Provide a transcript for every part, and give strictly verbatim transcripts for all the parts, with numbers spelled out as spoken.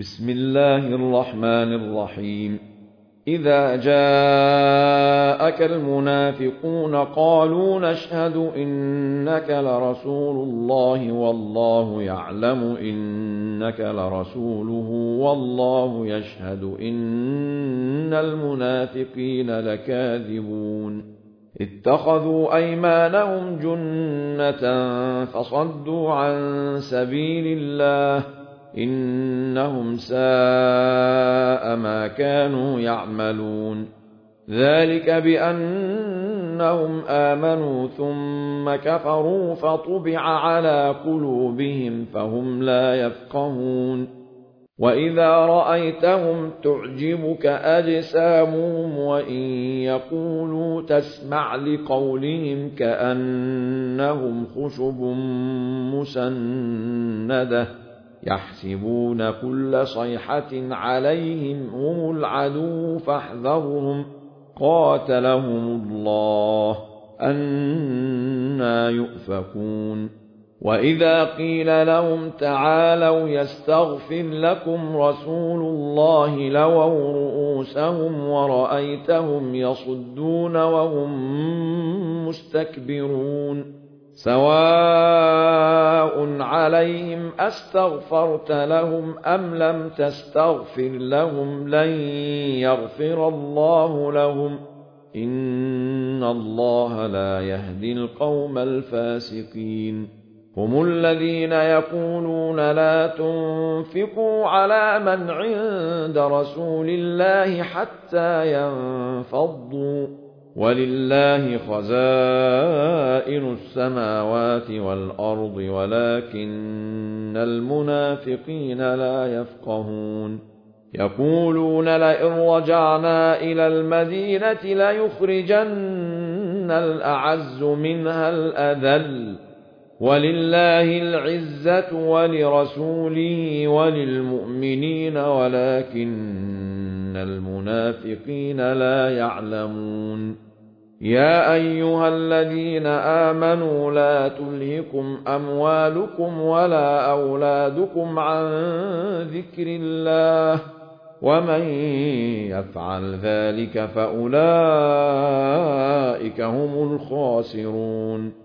بسم الله الرحمن الرحيم. إذا جاءك المنافقون قالوا نشهد إنك لرسول الله والله يعلم إنك لرسوله والله يشهد إن المنافقين لكاذبون. اتخذوا أيمانهم جنة فصدوا عن سبيل الله إنهم ساء ما كانوا يعملون. ذلك بأنهم آمنوا ثم كفروا فطبع على قلوبهم فهم لا يفقهون. وإذا رأيتهم تعجبك أجسامهم وإن يقولوا تسمع لقولهم كأنهم خشب مسندة يحسبون كل صيحة عليهم هم العدو فاحذرهم قاتلهم الله أنى يؤفكون. وإذا قيل لهم تعالوا يستغفر لكم رسول الله لووا رؤوسهم ورأيتهم يصدون وهم مستكبرون. سواء عليهم أستغفرت لهم أم لم تستغفر لهم لن يغفر الله لهم إن الله لا يهدي القوم الفاسقين. هم الذين يقولون لا تنفقوا على من عند رسول الله حتى ينفضوا ولله خزائن السماوات والأرض ولكن المنافقين لا يفقهون. يقولون لئن رجعنا إلى المدينة ليخرجن الأعز منها الأذل ولله العزة ولرسوله وللمؤمنين ولكن المنافقين لا يعلمون. يا أيها الذين آمنوا لا تلهكم أموالكم ولا أولادكم عن ذكر الله ومن يفعل ذلك فأولئك هم الخاسرون.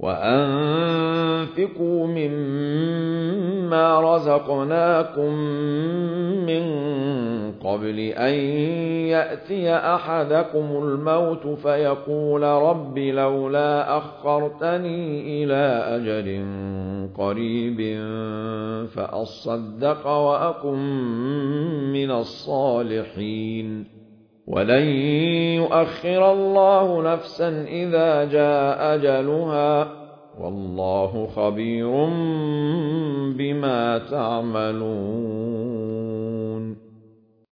وأنفقوا مما رزقناكم من قبل أن يأتي أحدكم الموت فيقول رب لولا أخرتني إلى أجل قريب فأصدق وأكن من الصالحين. ولن يؤخر الله نفسا إذا جاء أجلها والله خبير بما تعملون.